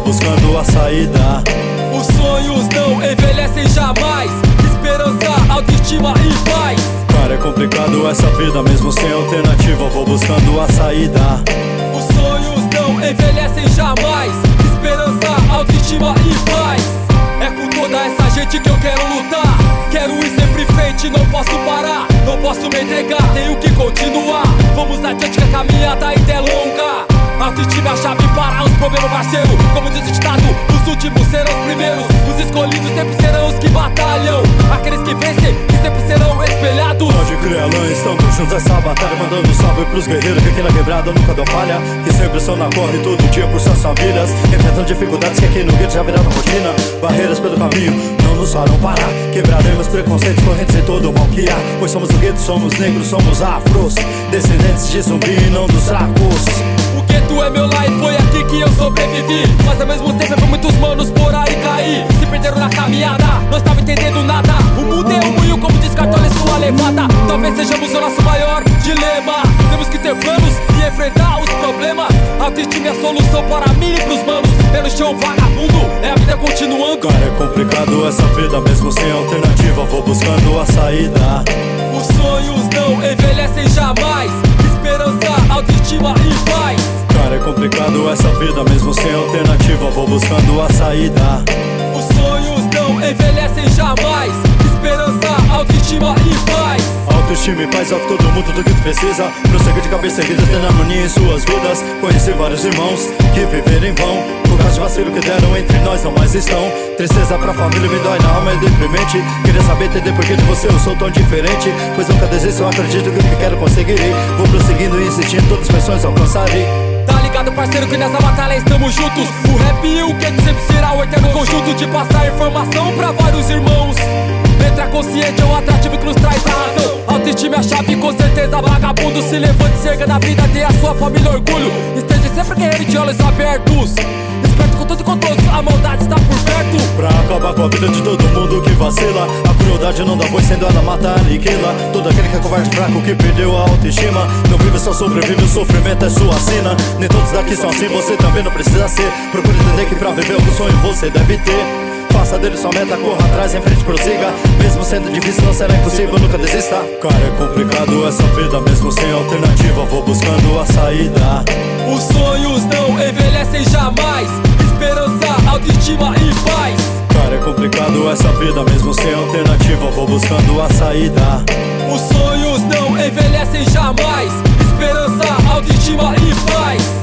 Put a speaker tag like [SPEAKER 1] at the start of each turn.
[SPEAKER 1] buscando a saída.
[SPEAKER 2] Os sonhos não envelhecem jamais. Esperança, autoestima e paz.
[SPEAKER 1] Cara, é complicado essa vida, mesmo sem alternativa, vou buscando a saída.
[SPEAKER 2] Os sonhos não envelhecem jamais. Esperança, autoestima e paz. É com toda essa gente que eu quero lutar. Quero ir sempre em frente, não posso parar. Não posso me entregar, tenho que continuar. Vamos adiante que a caminhada ainda é longa. Autoestima é a chave para os problemas, parceiro. Como diz o ditado, os últimos serão os primeiros. Os escolhidos sempre serão os que batalham. Aqueles que vencem, que sempre serão espelhados.
[SPEAKER 1] Pode crer, Alan, estamos juntos nessa batalha. Mandando um salve pros guerreiros que aqui na quebrada nunca dão falha. Que sempre estão na corre todo dia por suas famílias. Enfrentando dificuldades que aqui no gueto já viraram rotina. Barreiras pelo caminho não nos farão parar. Quebraremos preconceitos, correntes e todo o mal que há. Pois somos do gueto, somos negros, somos afros. Descendentes de zumbi e não dos fracos.
[SPEAKER 2] O gueto é meu lar e foi aqui que eu sobrevivi. Mas ao mesmo tempo eu vi muitos manos por aí cair. Se perderam na caminhada, não estava entendendo nada. O mundo é um moinho, como diz Cartola em sua levada. Talvez sejamos o nosso maior dilema. Temos que ter planos e enfrentar os problemas. Autoestima é a solução para mim e pros manos. Pelo chão vagabundo, é a vida continuando.
[SPEAKER 1] Cara, é complicado essa vida, mesmo sem alternativa, vou buscando a saída.
[SPEAKER 2] Os sonhos não envelhecem jamais. Esperança, autoestima e paz.
[SPEAKER 1] Cara, é complicado essa vida, mesmo sem alternativa, vou buscando a saída.
[SPEAKER 2] Os sonhos não envelhecem jamais. Esperança, autoestima e paz.
[SPEAKER 1] Autoestima e paz é o que todo mundo do que precisa. Prosseguir de cabeça erguida, tendo harmonia em suas vidas. Conheci vários irmãos que viveram em vão. Por causa de vacilo que deram entre nós, não mais estão. Tristeza pra família me dói na alma, é deprimente. Queria saber, entender por que de você eu sou tão diferente. Pois nunca desisto, eu acredito que o que quero conseguirei. Vou prosseguindo e insistindo, todos os meus sonhos alcançarei.
[SPEAKER 2] Tá ligado, parceiro, que nessa batalha estamos juntos. O rap e o gueto sempre será o eterno conjunto de passar informação pra vários irmãos. Letra consciente é um atrativo que nos traz a razão. Autoestima é a chave, com certeza vagabundo. Se levante, cerca da vida, dê a sua família orgulho. Esteja sempre guerreiro de olhos abertos. Esperto com tudo e com todos, a maldade está por perto.
[SPEAKER 1] Pra acabar com a vida de todo mundo que vacila. A crueldade não dá boi, sendo ela mata, aniquila. Todo aquele que é covarde, fraco, que perdeu a autoestima. Não vive, só sobrevive, o sofrimento é sua sina. Nem todos daqui são assim, você também não precisa ser. Procure entender que pra viver algum sonho você deve ter. Faça dele sua meta, corra atrás, em frente prossiga. Mesmo sendo difícil, não será impossível, nunca desista. Cara, é complicado essa vida, mesmo sem alternativa, vou buscando a saída.
[SPEAKER 2] Os sonhos não envelhecem jamais. Esperança, autoestima e paz.
[SPEAKER 1] Cara, é complicado essa vida, mesmo sem alternativa, vou buscando a saída.
[SPEAKER 2] Os sonhos não envelhecem jamais. Esperança, autoestima e paz.